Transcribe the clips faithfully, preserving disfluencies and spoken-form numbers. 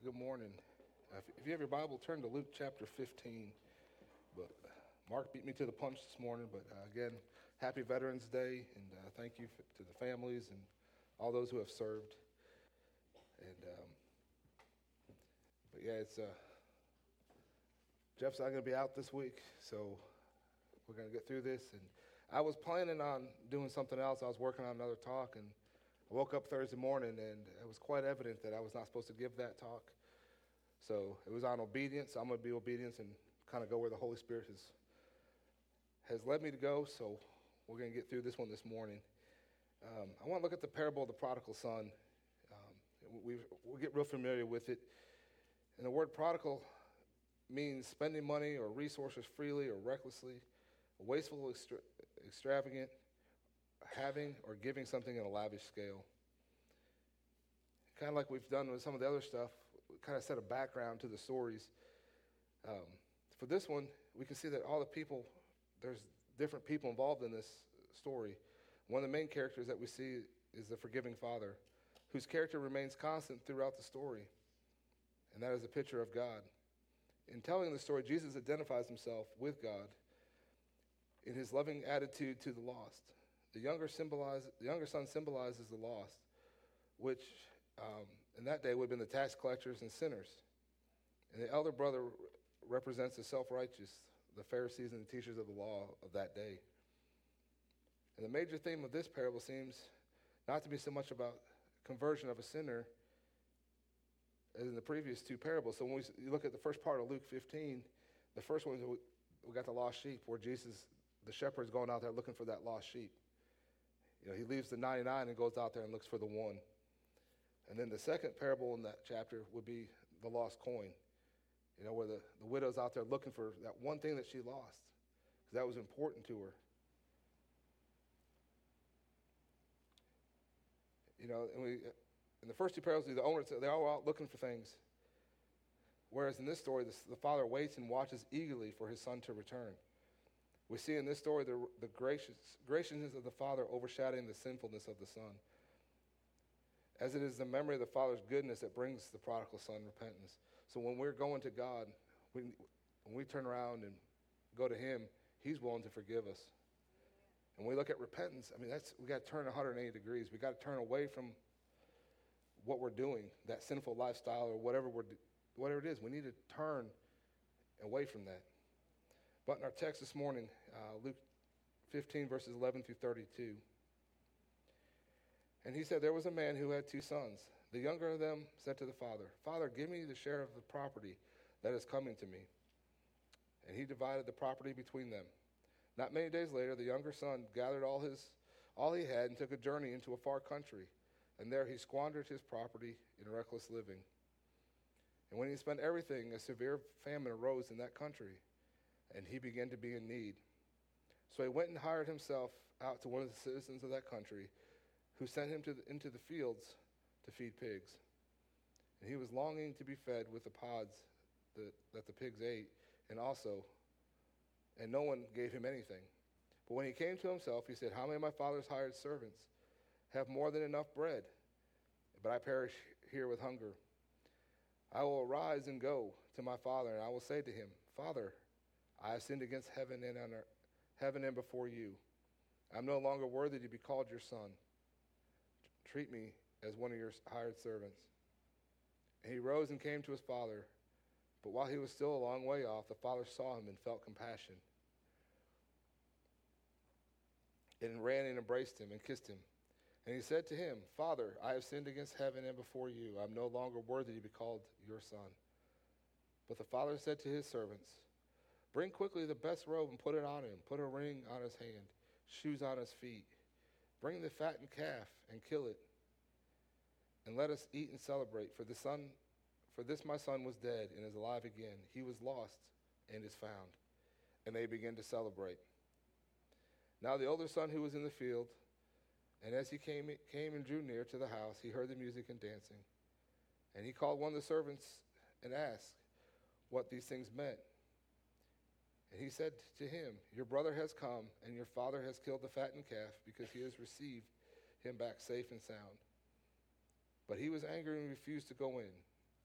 good morning. Uh, if, if you have your Bible, turn to Luke chapter fifteen. But uh, Mark beat me to the punch this morning. But uh, again, happy Veterans Day, and uh, thank you f- to the families and all those who have served. And um, but yeah, it's uh, Jeff's not going to be out this week, so we're going to get through this. And I was planning on doing something else. I was working on another talk, and I woke up Thursday morning, and it was quite evident that I was not supposed to give that talk. So it was on obedience. I'm going to be obedient and kind of go where the Holy Spirit has has led me to go. So we're going to get through this one this morning. Um, I want to look at the parable of the prodigal son. Um, we we'll get real familiar with it. And the word prodigal means spending money or resources freely or recklessly, wasteful, extra, extravagant, having or giving something in a lavish scale. Kind of like we've done with some of the other stuff, we kind of set a background to the stories. Um, for this one, we can see that all the people, there's different people involved in this story. One of the main characters that we see is the forgiving father, whose character remains constant throughout the story, and that is a picture of God. In telling the story, Jesus identifies himself with God in his loving attitude to the lost. The younger symbolize, the younger son symbolizes the lost, which um, in that day would have been the tax collectors and sinners. And the elder brother represents the self-righteous, the Pharisees and the teachers of the law of that day. And the major theme of this parable seems not to be so much about conversion of a sinner as in the previous two parables. So when we you look at the first part of Luke fifteen, the first one, we got the lost sheep, where Jesus, the shepherd, is going out there looking for that lost sheep. You know, he leaves the ninety-nine and goes out there and looks for the one. And then the second parable in that chapter would be the lost coin, you know, where the, the widow's out there looking for that one thing that she lost, because that was important to her. You know, and we, in the first two parables, the owners, they're all out looking for things. Whereas in this story, the, the father waits and watches eagerly for his son to return. We see in this story the, the gracious, graciousness of the father overshadowing the sinfulness of the son, as it is the memory of the father's goodness that brings the prodigal son repentance. So when we're going to God, we, when we turn around and go to him, he's willing to forgive us. And when we look at repentance, I mean, that's we got to turn one hundred eighty degrees. We got to turn away from what we're doing, that sinful lifestyle or whatever we're, whatever it is. We need to turn away from that. But in our text this morning, uh, Luke fifteen, verses eleven through thirty-two. And he said, there was a man who had two sons. The younger of them said to the father, Father, give me the share of the property that is coming to me. And he divided the property between them. Not many days later, the younger son gathered all his, all he had and took a journey into a far country. And there he squandered his property in reckless living. And when he spent everything, a severe famine arose in that country, and he began to be in need. So he went and hired himself out to one of the citizens of that country, who sent him to the, into the fields to feed pigs. And he was longing to be fed with the pods that, that the pigs ate, and also, and no one gave him anything. But when he came to himself, he said, how many of my father's hired servants have more than enough bread, but I perish here with hunger? I will arise and go to my father, and I will say to him, Father, I have sinned against heaven and on earth, heaven and before you. I'm no longer worthy to be called your son. Treat me as one of your hired servants. And he rose and came to his father. But while he was still a long way off, the father saw him and felt compassion, and ran and embraced him and kissed him. And he said to him, Father, I have sinned against heaven and before you. I'm no longer worthy to be called your son. But the father said to his servants, bring quickly the best robe and put it on him. Put a ring on his hand, shoes on his feet. Bring the fattened calf and kill it, and let us eat and celebrate. For the son, for this my son was dead and is alive again. He was lost and is found. And they began to celebrate. Now the older son who was in the field, and as he came, came and drew near to the house, he heard the music and dancing. And he called one of the servants and asked what these things meant. And he said to him, your brother has come, and your father has killed the fattened calf, because he has received him back safe and sound. But he was angry and refused to go in.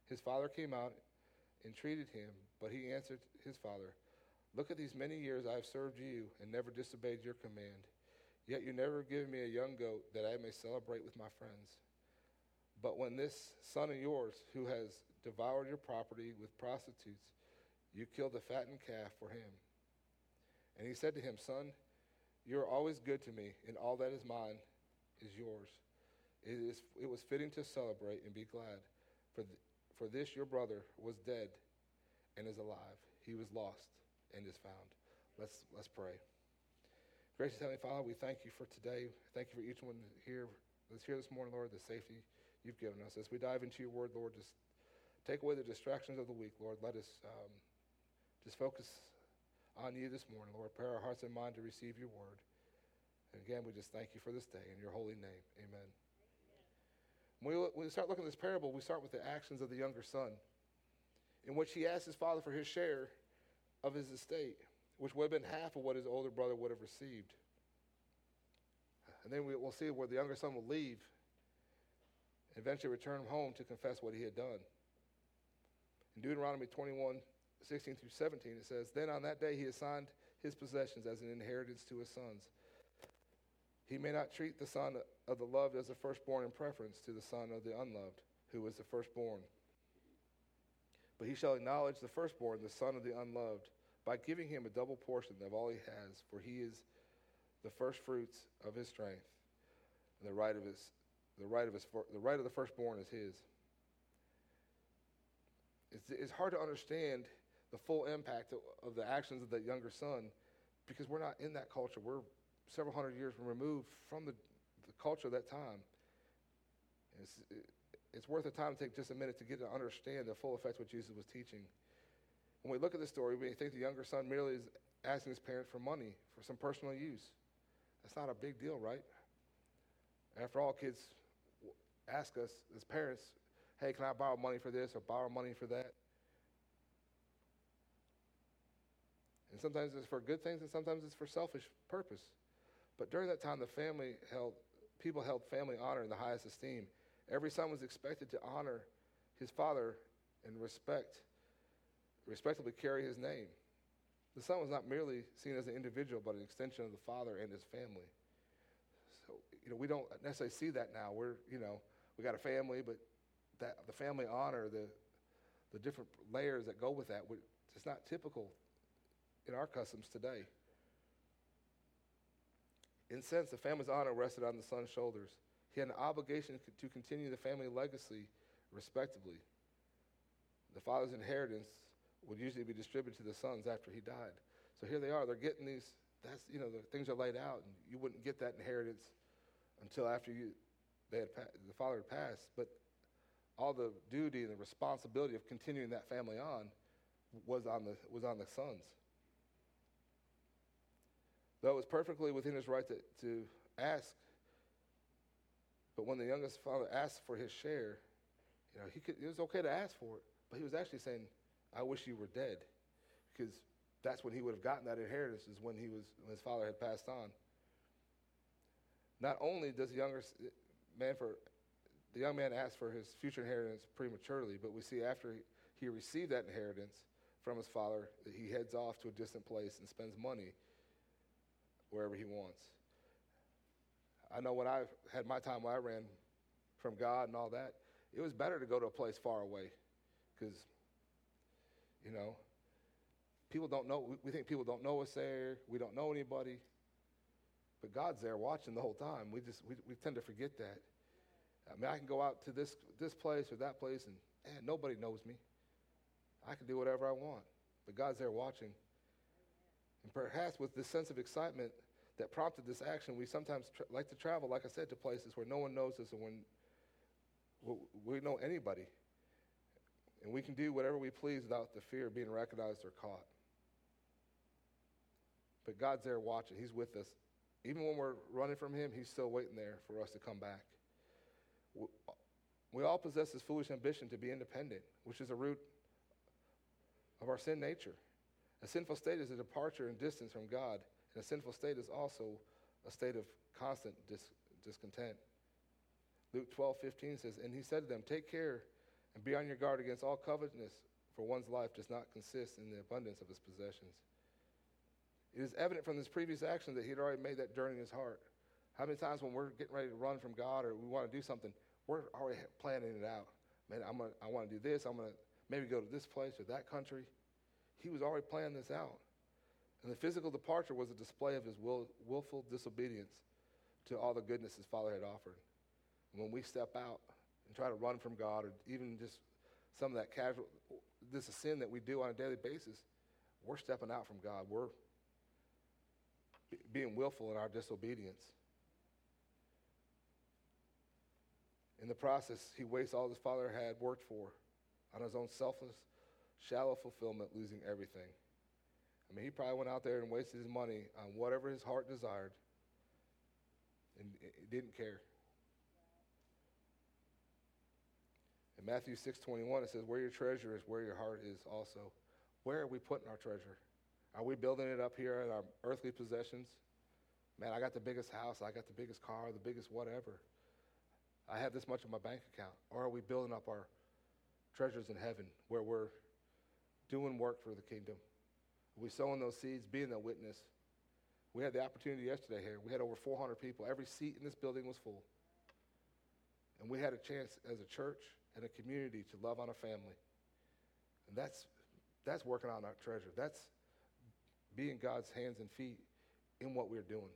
His father came out, entreated him, but he answered his father, look at these many years I have served you and never disobeyed your command. Yet you never give me a young goat that I may celebrate with my friends. But when this son of yours, who has devoured your property with prostitutes, you killed the fattened calf for him. And he said to him, son, you are always good to me, and all that is mine is yours. It, is, it was fitting to celebrate and be glad, for, th- for this your brother was dead and is alive. He was lost and is found. Let's, let's pray. Gracious Heavenly Father, we thank you for today. Thank you for each one here that's here this morning, Lord, the safety you've given us. As we dive into your word, Lord, just take away the distractions of the week, Lord. Let us um, just focus on you this morning, Lord. Prepare our hearts and mind to receive your word. And again, we just thank you for this day in your holy name. Amen. When we, when we start looking at this parable, we start with the actions of the younger son, in which he asked his father for his share of his estate, which would have been half of what his older brother would have received. And then we, we'll see where the younger son will leave and eventually return home to confess what he had done. In Deuteronomy twenty-one, sixteen through seventeen, it says, then on that day he assigned his possessions as an inheritance to his sons. He may not treat the son of the loved as the firstborn in preference to the son of the unloved, who is the firstborn. But he shall acknowledge the firstborn, the son of the unloved, by giving him a double portion of all he has, for he is the first fruits of his strength, and the right of his, the right of his, the right of the firstborn is his. It's, it's hard to understand the full impact of, of the actions of that younger son, because we're not in that culture. We're several hundred years removed from the, the culture of that time. It's, it, it's worth the time to take just a minute to get to understand the full effect of what Jesus was teaching. When we look at the story, we think the younger son merely is asking his parents for money for some personal use. That's not a big deal, right? After all, kids ask us as parents, hey, can I borrow money for this or borrow money for that? And sometimes it's for good things and sometimes it's for selfish purpose. But during that time, the family held, people held family honor in the highest esteem. Every son was expected to honor his father and respect, respectably carry his name. The son was not merely seen as an individual, but an extension of the father and his family. So, you know, we don't necessarily see that now. We're, you know, we got a family, but that the family honor, the the different layers that go with that, it's not typical in our customs today. In a sense, the family's honor rested on the son's shoulders. He had an obligation to continue the family legacy respectably. The father's inheritance would usually be distributed to the sons after he died. So here they are, they're getting these, that's, you know, the things are laid out, and you wouldn't get that inheritance until after you, they had, the father had passed. But all the duty and the responsibility of continuing that family on was on the, was on the sons. Though it was perfectly within his right to, to ask, but when the youngest father asked for his share, you know, he could, it was okay to ask for it, but he was actually saying, I wish you were dead, because that's when he would have gotten that inheritance, is when he was, when his father had passed on. Not only does the younger man for, the young man ask for his future inheritance prematurely, but we see after he, he received that inheritance from his father, that he heads off to a distant place and spends money wherever he wants. I know when I had my time when I ran from God and all that, it was better to go to a place far away, because, you know, people don't know, we, we think people don't know us there, we don't know anybody, but God's there watching the whole time. We just, we, we tend to forget that. I mean, I can go out to this this place or that place and, man, nobody knows me. I can do whatever I want, but God's there watching. And perhaps with this sense of excitement that prompted this action, we sometimes tra- like to travel, like I said, to places where no one knows us and when we, we know anybody. And we can do whatever we please without the fear of being recognized or caught. But God's there watching. He's with us. Even when we're running from him, he's still waiting there for us to come back. We, we all possess this foolish ambition to be independent, which is a root of our sin nature. A sinful state is a departure and distance from God, and a sinful state is also a state of constant dis- discontent. Luke twelve fifteen says, and he said to them, take care And be on your guard against all covetousness, for one's life does not consist in the abundance of his possessions. It is evident from this previous action that he had already made that journey in his heart. How many times when we're getting ready to run from God or we want to do something, we're already planning it out. Man, I'm gonna, I want to do this. I'm going to maybe go to this place or that country. He was already planning this out. And the physical departure was a display of his will, willful disobedience to all the goodness his father had offered. And when we step out and try to run from God, or even just some of that casual, this is sin that we do on a daily basis, we're stepping out from God. We're b- being willful in our disobedience. In the process, he wastes all his father had worked for on his own selfless, shallow fulfillment, losing everything. I mean, he probably went out there and wasted his money on whatever his heart desired, and he didn't care. In Matthew six twenty-one, it says, where your treasure is, where your heart is also. Where are we putting our treasure? Are we building it up here in our earthly possessions? Man, I got the biggest house, I got the biggest car, the biggest whatever. I have this much in my bank account. Or are we building up our treasures in heaven where we're doing work for the kingdom? Are we sowing those seeds, being a witness? We had the opportunity yesterday here. We had over four hundred people. Every seat in this building was full. And we had a chance as a church and a community to love on a family. And that's that's working on our treasure. That's being God's hands and feet in what we're doing.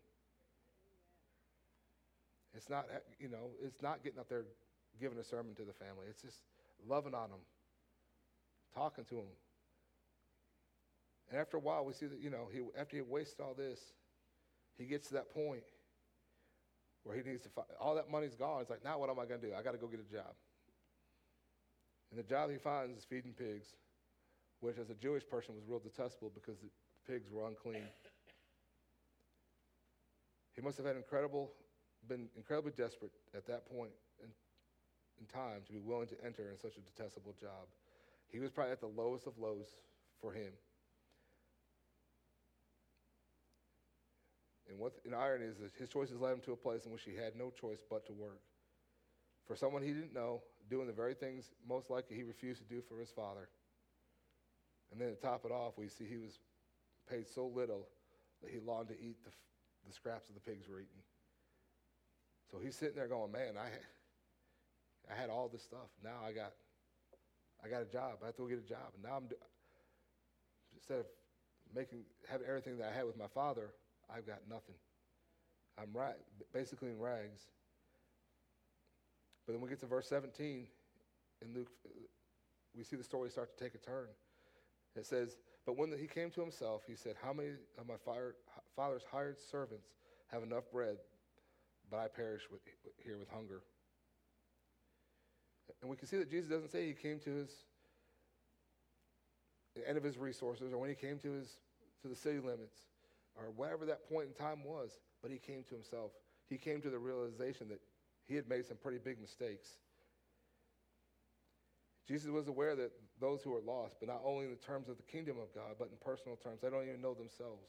It's not, you know, it's not getting up there giving a sermon to the family. It's just loving on them, talking to them. And after a while, we see that, you know, he, after he wasted all this, he gets to that point where he needs to find, all that money's gone. It's like, now what am I going to do? I got to go get a job. And the job he finds is feeding pigs, which as a Jewish person was real detestable because the pigs were unclean. He must have had incredible, been incredibly desperate at that point in, in time to be willing to enter in such a detestable job. He was probably at the lowest of lows for him. And what an irony is that his choices led him to a place in which he had no choice but to work. For someone he didn't know, doing the very things most likely he refused to do for his father. And then to top it off, we see he was paid so little that he longed to eat the, the scraps of the pigs were eating. So he's sitting there going, man, I, I had all this stuff. Now I got, I got a job. I have to go get a job. And now I'm, instead of making, having everything that I had with my father, I've got nothing. I'm right, basically in rags. But then we get to verse seventeen in Luke, we see the story start to take a turn. It says, but when he came to himself, he said, how many of my fire, father's hired servants have enough bread, but I perish with, here with hunger? And we can see that Jesus doesn't say he came to his the end of his resources, or when he came to his to the city limits, or whatever that point in time was, but he came to himself. He came to the realization that he had made some pretty big mistakes. Jesus was aware that those who are lost, but not only in the terms of the kingdom of God, but in personal terms, they don't even know themselves.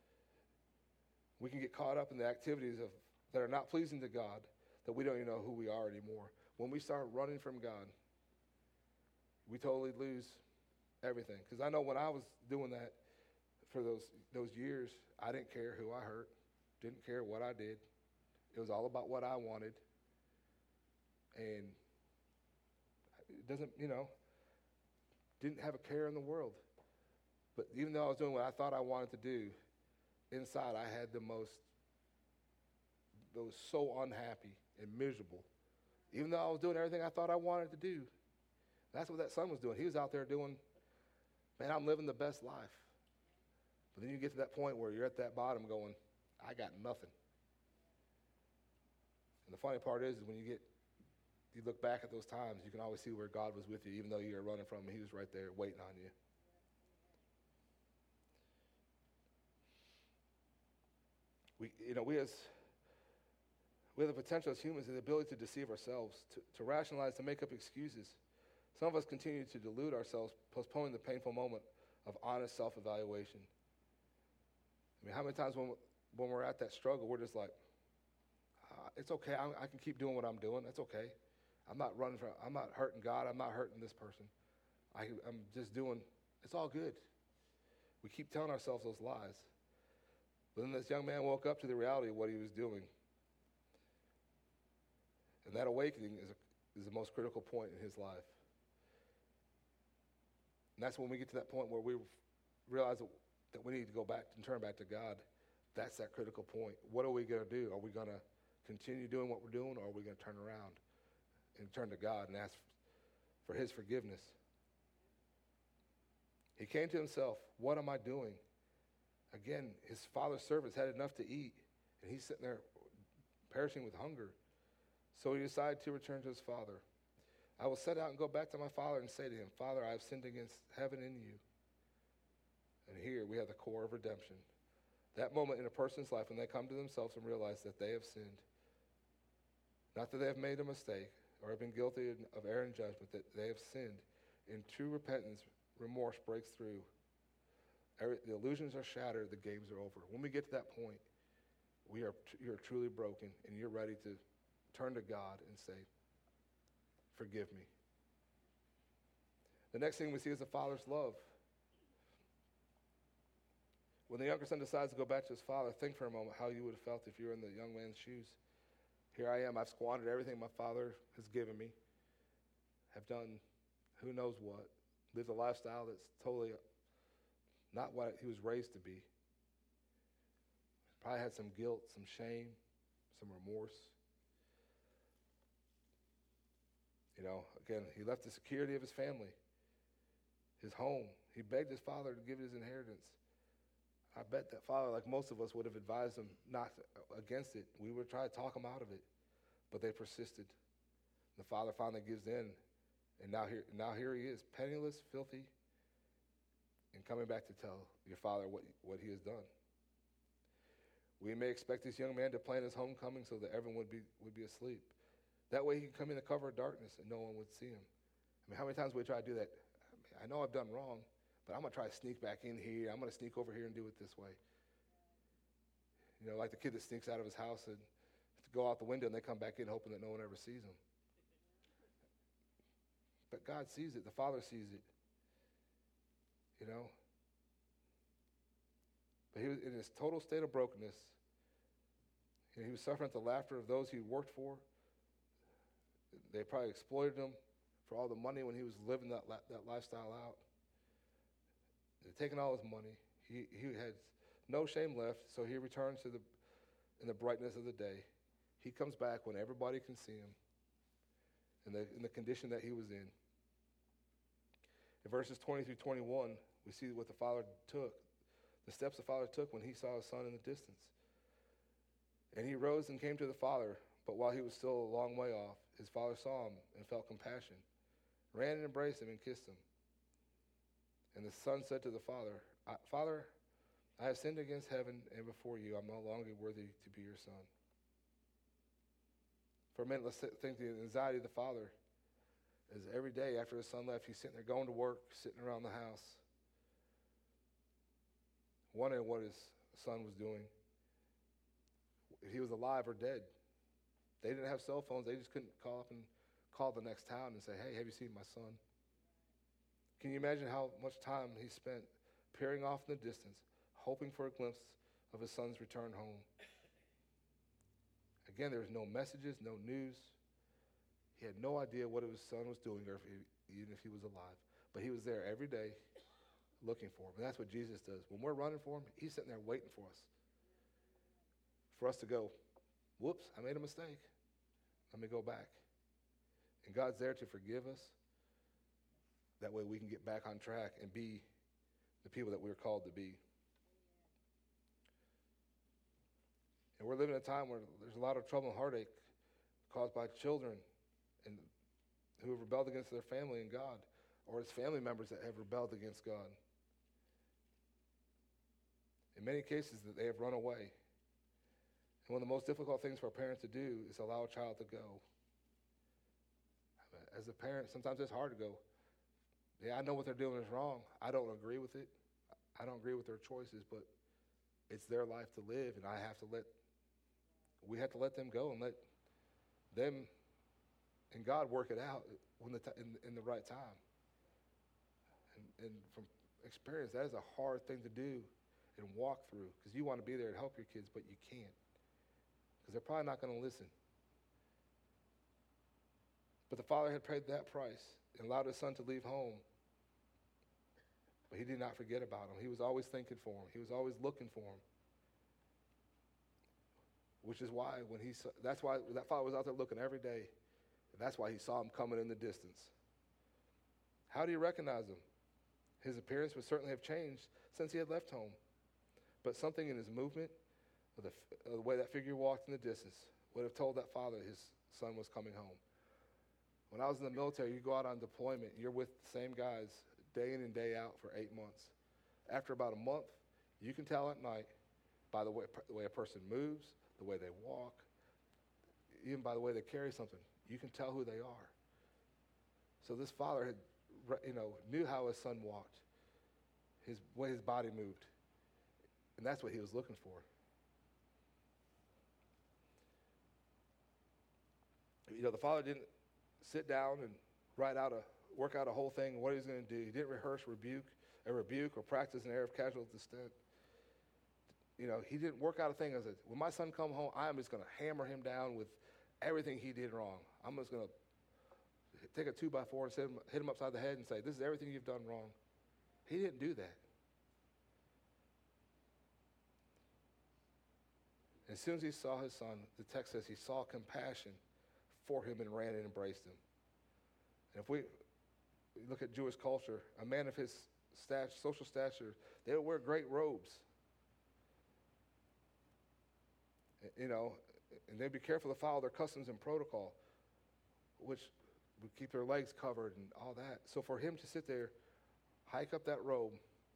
We can get caught up in the activities of that are not pleasing to God, that we don't even know who we are anymore. When we start running from God, we totally lose everything. Because I know when I was doing that for those those years, I didn't care who I hurt, didn't care what I did. It was all about what I wanted. And it doesn't, you know, didn't have a care in the world. But even though I was doing what I thought I wanted to do, inside I had the most, I was so unhappy and miserable. Even though I was doing everything I thought I wanted to do. That's what that son was doing. He was out there doing, man, I'm living the best life. But then you get to that point where you're at that bottom going, I got nothing. And the funny part is, is when you get, you look back at those times, you can always see where God was with you, even though you were running from him. He was right there waiting on you. We, you know, we as we have the potential as humans and the ability to deceive ourselves, to, to rationalize, to make up excuses. Some of us continue to delude ourselves, postponing the painful moment of honest self-evaluation. I mean, how many times when when we're at that struggle, we're just like, uh, it's okay, I, I can keep doing what I'm doing. That's okay. I'm not running from, I'm not hurting God. I'm not hurting this person. I, I'm just doing, it's all good. We keep telling ourselves those lies. But then this young man woke up to the reality of what he was doing. And that awakening is, a, is the most critical point in his life. And that's when we get to that point where we realize that, that we need to go back and turn back to God. That's that critical point. What are we going to do? Are we going to continue doing what we're doing, or are we going to turn around and turn to God and ask for his forgiveness? He came to himself, what am I doing? Again, his father's servants had enough to eat, and he's sitting there perishing with hunger. So he decided to return to his father. I will set out and go back to my father and say to him, Father, I have sinned against heaven and you. And here we have the core of redemption. That moment in a person's life when they come to themselves and realize that they have sinned. Not that they have made a mistake or have been guilty of error and judgment, that they have sinned. In true repentance, remorse breaks through. Every, the illusions are shattered, the games are over. When we get to that point, we are you're truly broken, and you're ready to turn to God and say, forgive me. The next thing we see is the father's love. When the younger son decides to go back to his father, think for a moment how you would have felt if you were in the young man's shoes. Here I am, I've squandered everything my father has given me, have done who knows what, lived a lifestyle that's totally not what he was raised to be. Probably had some guilt, some shame, some remorse. You know, again, he left the security of his family, his home. He begged his father to give his inheritance. I bet that father, like most of us, would have advised him not to, against it. We would try to talk him out of it, but they persisted. The father finally gives in, and now here, now here he is, penniless, filthy, and coming back to tell your father what, what he has done. We may expect this young man to plan his homecoming so that everyone would be, would be asleep. That way he can come in the cover of darkness and no one would see him. I mean, how many times we try to do that? I, mean, I know I've done wrong, but I'm going to try to sneak back in here. I'm going to sneak over here and do it this way. You know, like the kid that sneaks out of his house and to go out the window and they come back in hoping that no one ever sees him. But God sees it. The Father sees it. You know? But he was in his total state of brokenness. And he was suffering at the laughter of those he worked for. They probably exploited him for all the money when he was living that that lifestyle out. They'd taken all his money. He he had no shame left, so he returns to the in the brightness of the day. He comes back when everybody can see him in the in the condition that he was in. In verses twenty through twenty-one, we see what the father took, the steps the father took when he saw his son in the distance. And he rose and came to the father, but while he was still a long way off, his father saw him and felt compassion, ran and embraced him and kissed him. And the son said to the father, Father, I have sinned against heaven and before you. I'm no longer worthy to be your son. For a minute, let's think the anxiety of the father is every day after his son left, he's sitting there going to work, sitting around the house, wondering what his son was doing. If he was alive or dead. They didn't have cell phones. They just couldn't call up and call the next town and say, hey, have you seen my son? Can you imagine how much time he spent peering off in the distance, hoping for a glimpse of his son's return home? Again, there was no messages, no news. He had no idea what his son was doing, or if he, even if he was alive. But he was there every day looking for him. And that's what Jesus does. When we're running for him, he's sitting there waiting for us. For us to go, whoops, I made a mistake. Let me go back. And God's there to forgive us. That way we can get back on track and be the people that we're called to be. And we're living in a time where there's a lot of trouble and heartache caused by children and who have rebelled against their family and God, or it's family members that have rebelled against God. In many cases, that they have run away. And one of the most difficult things for a parent to do is allow a child to go. As a parent, sometimes it's hard to go, yeah, I know what they're doing is wrong. I don't agree with it. I don't agree with their choices, but it's their life to live, and I have to let, we have to let them go and let them and God work it out when the t- in, in the right time. And, and from experience, that is a hard thing to do and walk through, because you want to be there to help your kids, but you can't, because they're probably not going to listen. But the father had paid that price and allowed his son to leave home. But he did not forget about him. He was always thinking for him. He was always looking for him. Which is why when he saw, that's why that father was out there looking every day. And that's why he saw him coming in the distance. How do you recognize him? His appearance would certainly have changed since he had left home. But something in his movement, or the, or the way that figure walked in the distance, would have told that father his son was coming home. When I was in the military, you go out on deployment, you're with the same guys day in and day out for eight months. After about a month, you can tell at night by the way, the way a person moves, the way they walk, even by the way they carry something. You can tell who they are. So this father had, you know, knew how his son walked, his way his body moved, and that's what he was looking for. You know, the father didn't sit down and write out a, work out a whole thing, what he was going to do. He didn't rehearse rebuke, a rebuke or practice an air of casual disdain. You know, he didn't work out a thing. I said, when my son come home, I'm just going to hammer him down with everything he did wrong. I'm just going to take a two by four and hit him, hit him upside the head and say, this is everything you've done wrong. He didn't do that. As soon as he saw his son, the text says he saw compassion for him and ran and embraced him. And if we look at Jewish culture, a man of his stat- social stature, they would wear great robes. You know, and they'd be careful to follow their customs and protocol, which would keep their legs covered and all that. So for him to sit there, hike up that robe,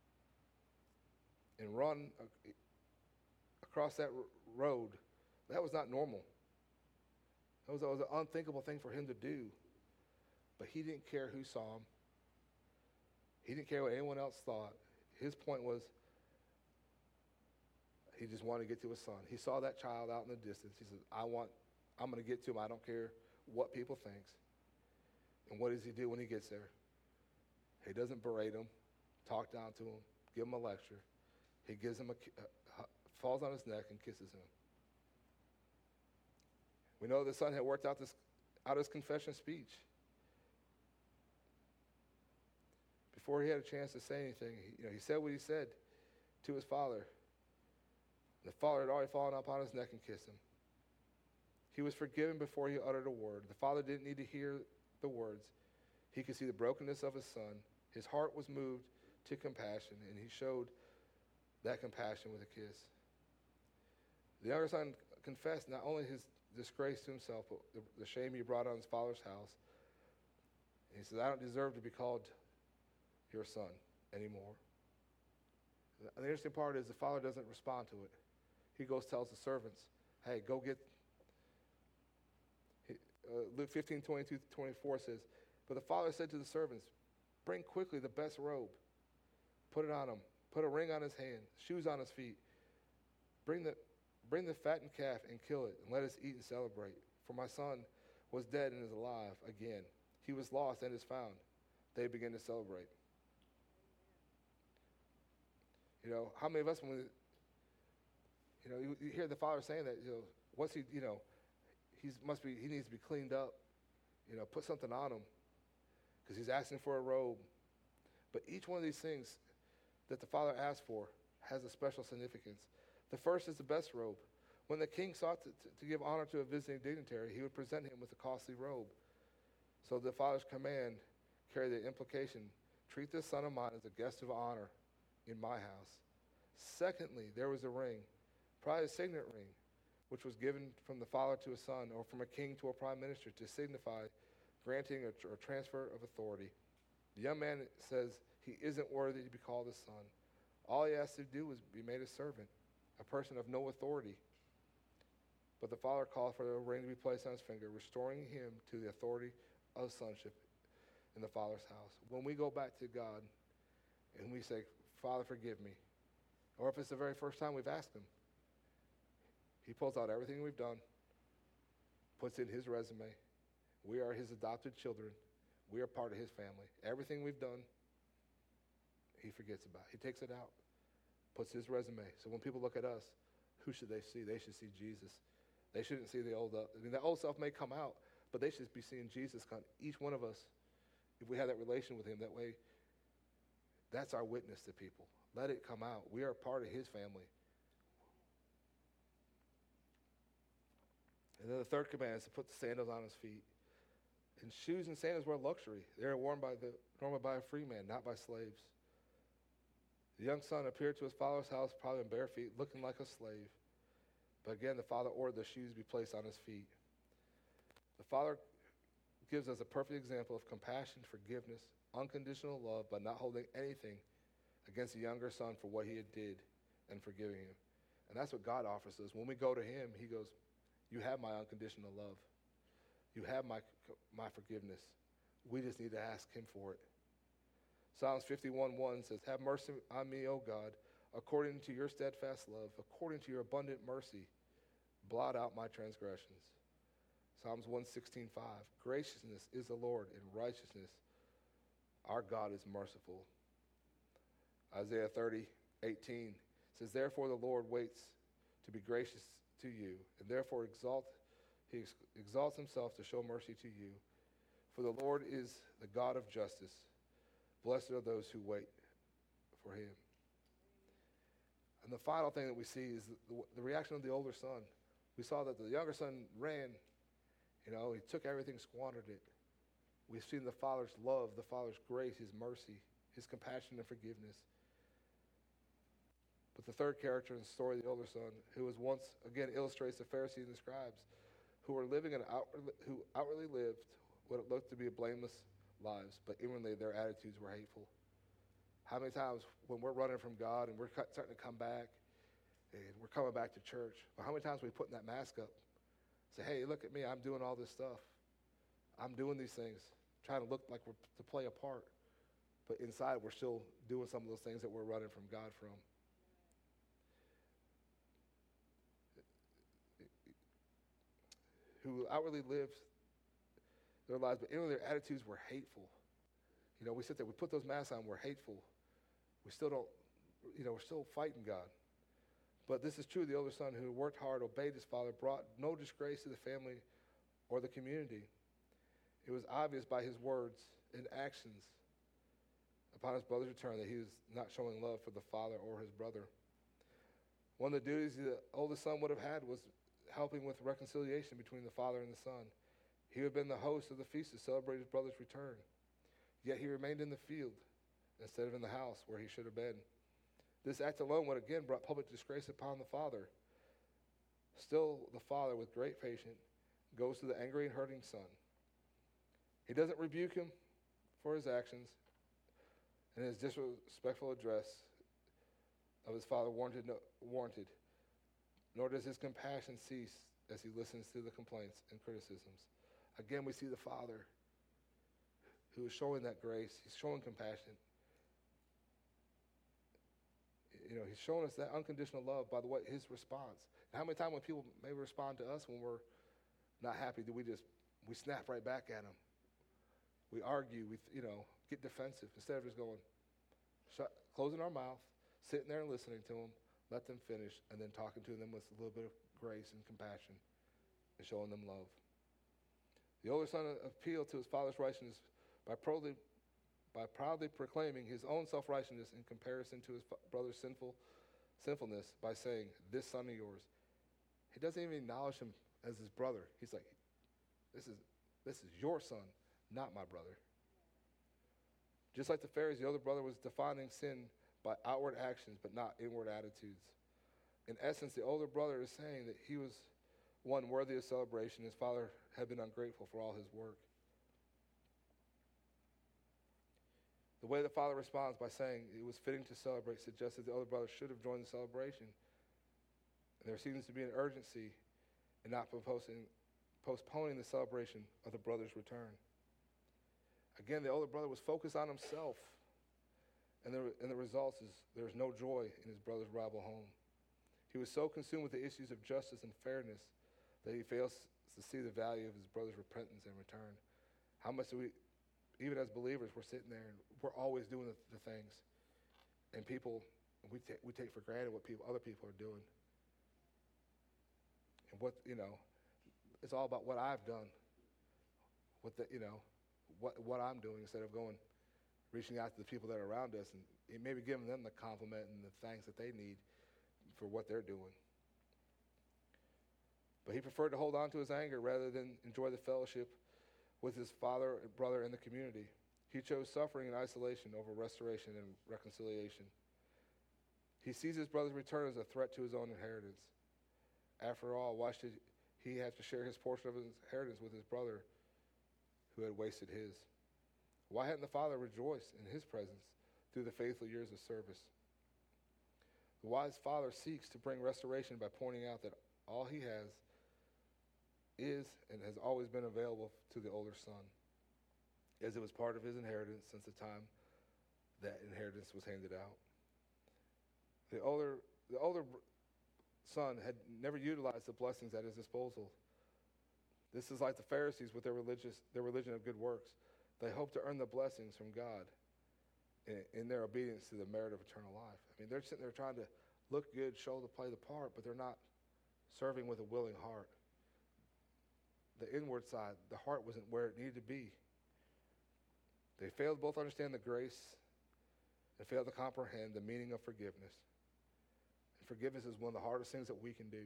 and run across that road, that was not normal. That was, that was an unthinkable thing for him to do. But he didn't care who saw him. He didn't care what anyone else thought. His point was, he just wanted to get to his son. He saw that child out in the distance. He said, I want, I'm going to get to him. I don't care what people think. And what does he do when he gets there? He doesn't berate him, talk down to him, give him a lecture. He gives him a, uh, falls on his neck and kisses him. We know the son had worked out this out his confession speech. Before he had a chance to say anything, he, you know, he said what he said to his father. The father had already fallen upon his neck and kissed him. He was forgiven before he uttered a word. The father didn't need to hear the words. He could see the brokenness of his son. His heart was moved to compassion, and he showed that compassion with a kiss. The younger son confessed not only his disgrace to himself, but the, the shame he brought on his father's house. And he said, I don't deserve to be called your son anymore. And the interesting part is the father doesn't respond to it. He goes tells the servants, hey, go get, uh, Luke fifteen, twenty-two, twenty-four says, but the father said to the servants, bring quickly the best robe, put it on him, put a ring on his hand, shoes on his feet, bring the, bring the fattened calf and kill it, and let us eat and celebrate. For my son was dead and is alive again. He was lost and is found. They begin to celebrate. You know, how many of us, when we, you know, you, you hear the father saying that, you know, what's he, you know, he's must be, he needs to be cleaned up, you know, put something on him, because he's asking for a robe. But each one of these things that the father asked for has a special significance. The first is the best robe. When the king sought to, to, to give honor to a visiting dignitary, he would present him with a costly robe. So the father's command carried the implication, treat this son of mine as a guest of honor in my house. Secondly, there was a ring, probably a signet ring, which was given from the father to a son or from a king to a prime minister to signify granting a, tr- a transfer of authority. The young man says he isn't worthy to be called a son. All he has to do is be made a servant, a person of no authority. But the father called for the ring to be placed on his finger, restoring him to the authority of sonship in the Father's house. When we go back to God and we say, Father, forgive me, or if it's the very first time we've asked him, he pulls out everything we've done, puts in his resume, We are his adopted children. We are part of his family. Everything we've done, he forgets about. He takes it out, puts his resume. So when people look at us, who should they see? They should see Jesus. They shouldn't see the old, uh, I mean, the old self may come out, but they should be seeing Jesus come. Each one of us, if we have that relation with him, that way, that's our witness to people. Let it come out. We are part of his family. And then the third command is to put the sandals on his feet. And shoes and sandals were a luxury. They were worn by the worn by a free man, not by slaves. The young son appeared to his father's house, probably in bare feet, looking like a slave. But again, the father ordered the shoes be placed on his feet. The father gives us a perfect example of compassion, forgiveness, unconditional love, but not holding anything against the younger son for what he had did and forgiving him. And that's what God offers us. When we go to him, he goes, you have my unconditional love. You have my, my forgiveness. We just need to ask him for it. Psalms fifty-one one says, have mercy on me, O God, according to your steadfast love, according to your abundant mercy, blot out my transgressions. Psalms one sixteen five, graciousness is the Lord, and righteousness. Our God is merciful. Isaiah thirty eighteen says, therefore the Lord waits to be gracious to you, and therefore exalt, he ex- exalts himself to show mercy to you. For the Lord is the God of justice. Blessed are those who wait for him. And the final thing that we see is the, the reaction of the older son. We saw that the younger son ran. You know, he took everything, squandered it. We've seen the father's love, the father's grace, his mercy, his compassion and forgiveness. But the third character in the story, the older son, who was once, again, illustrates the Pharisees and the scribes, who were living an outwardly, who outwardly lived what it looked to be a blameless lives, but inwardly their attitudes were hateful. How many times when we're running from God and we're starting to come back, and we're coming back to church, but how many times are we putting that mask up? Say, hey, look at me, I'm doing all this stuff. I'm doing these things, trying to look like we're to play a part. But inside, we're still doing some of those things that we're running from God from. Who outwardly lived their lives, but inwardly their attitudes were hateful. You know, we sit there, we put those masks on, we're hateful. We still don't, you know, we're still fighting God. But this is true. The older son who worked hard, obeyed his father, brought no disgrace to the family or the community. It was obvious by his words and actions upon his brother's return that he was not showing love for the father or his brother. One of the duties the oldest son would have had was helping with reconciliation between the father and the son. He would have been the host of the feast to celebrate his brother's return. Yet he remained in the field instead of in the house where he should have been. This act alone would again brought public disgrace upon the father. Still, the father, with great patience, goes to the angry and hurting son. He doesn't rebuke him for his actions, and his disrespectful address of his father warranted, no, warranted, nor does his compassion cease as he listens to the complaints and criticisms. Again, we see the father who is showing that grace. He's showing compassion. You know, he's showing us that unconditional love by the way, his response. And how many times when people maybe respond to us when we're not happy, do we just, we snap right back at them? We argue, we, you know, get defensive instead of just going, shut, closing our mouth, sitting there and listening to them, let them finish, and then talking to them with a little bit of grace and compassion and showing them love. The older son appealed to his father's righteousness by proudly, by proudly proclaiming his own self-righteousness in comparison to his brother's sinful sinfulness by saying, this son of yours. He doesn't even acknowledge him as his brother. He's like, this is, this is your son, not my brother. Just like the Pharisees, the older brother was defining sin by outward actions, but not inward attitudes. In essence, the older brother is saying that he was one worthy of celebration. His father had been ungrateful for all his work. The way the father responds by saying it was fitting to celebrate suggests that the older brother should have joined the celebration. And there seems to be an urgency in not postponing, postponing the celebration of the brother's return. Again, the older brother was focused on himself. And the, and the result is there was no joy in his brother's arrival home. He was so consumed with the issues of justice and fairness that he fails to see the value of his brother's repentance and return. How much do we, even as believers, we're sitting there and we're always doing the, the things, and people, we take we take for granted what people, other people are doing, and what you know, it's all about what I've done, what the you know, what what I'm doing instead of going, reaching out to the people that are around us and maybe giving them the compliment and the thanks that they need for what they're doing. But he preferred to hold on to his anger rather than enjoy the fellowship with his father and brother in the community. He chose suffering and isolation over restoration and reconciliation. He sees his brother's return as a threat to his own inheritance. After all, why should he have to share his portion of his inheritance with his brother who had wasted his? Why hadn't the father rejoiced in his presence through the faithful years of service? The wise father seeks to bring restoration by pointing out that all he has is and has always been available to the older son, as it was part of his inheritance since the time that inheritance was handed out. The older, the older son had never utilized the blessings at his disposal. This is like the Pharisees with their religious, their religion of good works. They hope to earn the blessings from God in, in their obedience to the merit of eternal life. I mean, they're sitting there trying to look good, show the play the part, but they're not serving with a willing heart. The inward side, the heart wasn't where it needed to be. They failed to both understand the grace and failed to comprehend the meaning of forgiveness. And forgiveness is one of the hardest things that we can do.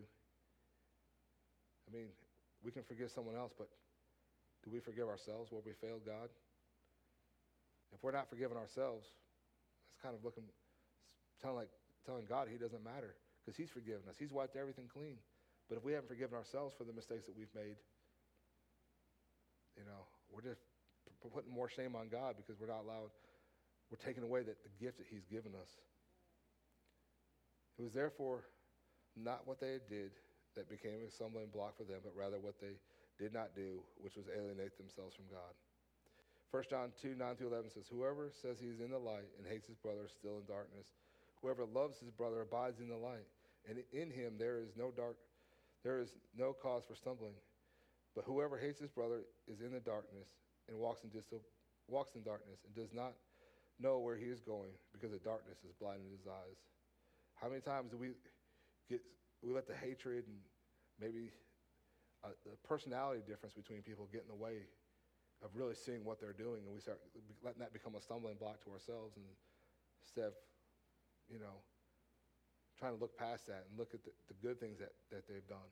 I mean, we can forgive someone else, but do we forgive ourselves where we failed God? If we're not forgiving ourselves, it's kind of looking, telling like telling God he doesn't matter because he's forgiven us. He's wiped everything clean. But if we haven't forgiven ourselves for the mistakes that we've made, you know, we're just p- putting more shame on God because we're not allowed, we're taking away that the gift that he's given us. It was therefore not what they did that became a stumbling block for them, but rather what they did not do, which was alienate themselves from God. First John two, nine through eleven says, whoever says he is in the light and hates his brother is still in darkness. Whoever loves his brother abides in the light, and in him there is no dark, there is no cause for stumbling. But whoever hates his brother is in the darkness and walks in, dis- walks in darkness and does not know where he is going because the darkness is blinding his eyes. How many times do we get we let the hatred and maybe a, the personality difference between people get in the way of really seeing what they're doing, and we start letting that become a stumbling block to ourselves, and instead of, you know, trying to look past that and look at the, the good things that, that they've done.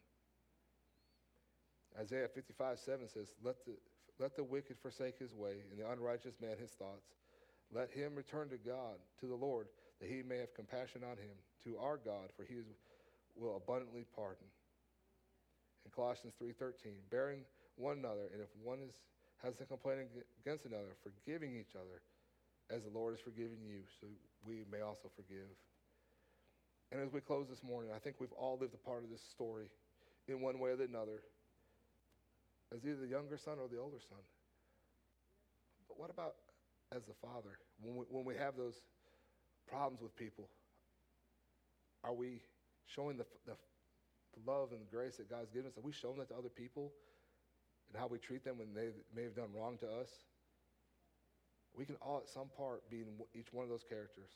Isaiah fifty-five seven says, let the, let the wicked forsake his way, and the unrighteous man his thoughts. Let him return to God, to the Lord, that he may have compassion on him, to our God, for he is, will abundantly pardon. In Colossians three thirteen, bearing one another, and if one is has a complaint against another, forgiving each other, as the Lord has forgiven you, so we may also forgive. And as we close this morning, I think we've all lived a part of this story in one way or another, as either the younger son or the older son. But what about as the father? When we, when we have those problems with people, are we showing the, the, the love and the grace that God's given us? Are we showing that to other people and how we treat them when they may have done wrong to us? We can all at some part be in each one of those characters.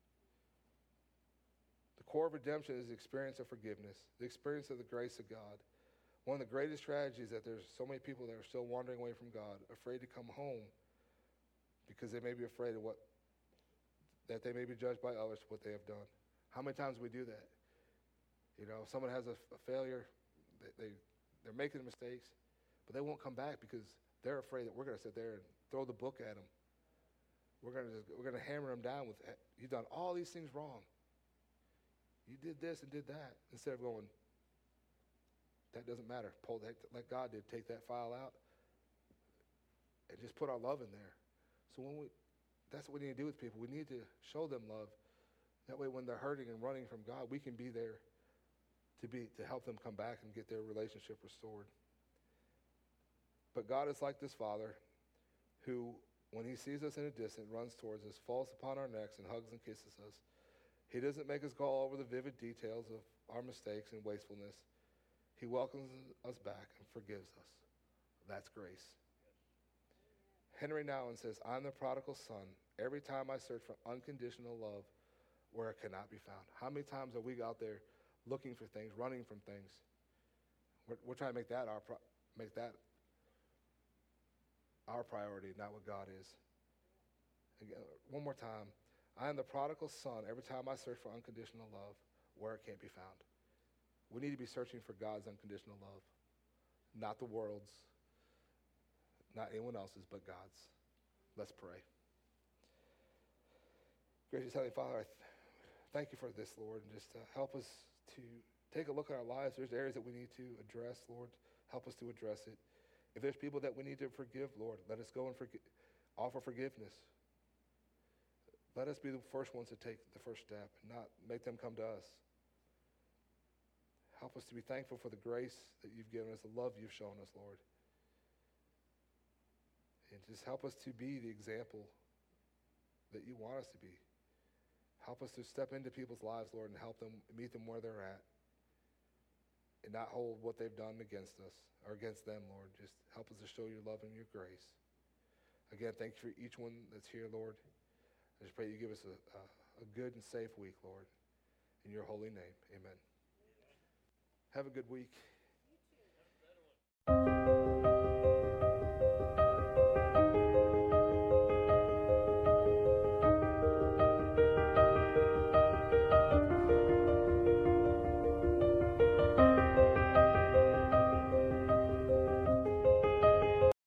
The core of redemption is the experience of forgiveness, the experience of the grace of God. One of the greatest tragedies is that there's so many people that are still wandering away from God, afraid to come home because they may be afraid of what, that they may be judged by others for what they have done. How many times do we do that? You know, if someone has a, a failure, they, they, they're making mistakes, but they won't come back because they're afraid that we're going to sit there and throw the book at them. We're going to we're going to hammer them down with, you've done all these things wrong. You did this and did that, instead of going, that doesn't matter. Pull that, like God did, take that file out and just put our love in there. So when we, that's what we need to do with people. We need to show them love. That way when they're hurting and running from God, we can be there to be to help them come back and get their relationship restored. But God is like this father who, when he sees us in a distance, runs towards us, falls upon our necks, and hugs and kisses us. He doesn't make us go all over the vivid details of our mistakes and wastefulness. He welcomes us back and forgives us. That's grace. Henry Nouwen says, I'm the prodigal son. Every time I search for unconditional love where it cannot be found. How many times are we out there looking for things, running from things? We're, we're trying to make that our pro- make that our priority, not what God is. Again, one more time. I am the prodigal son. Every time I search for unconditional love where it can't be found. We need to be searching for God's unconditional love, not the world's, not anyone else's, but God's. Let's pray. Gracious Heavenly Father, I th- thank you for this, Lord, and just uh, help us to take a look at our lives. There's areas that we need to address, Lord. Help us to address it. If there's people that we need to forgive, Lord, let us go and forgi- offer forgiveness. Let us be the first ones to take the first step and not make them come to us. Help us to be thankful for the grace that you've given us, the love you've shown us, Lord. And just help us to be the example that you want us to be. Help us to step into people's lives, Lord, and help them meet them where they're at and not hold what they've done against us or against them, Lord. Just help us to show your love and your grace. Again, thank you for each one that's here, Lord. I just pray you give us a, a, a good and safe week, Lord. In your holy name, amen. Have a good week.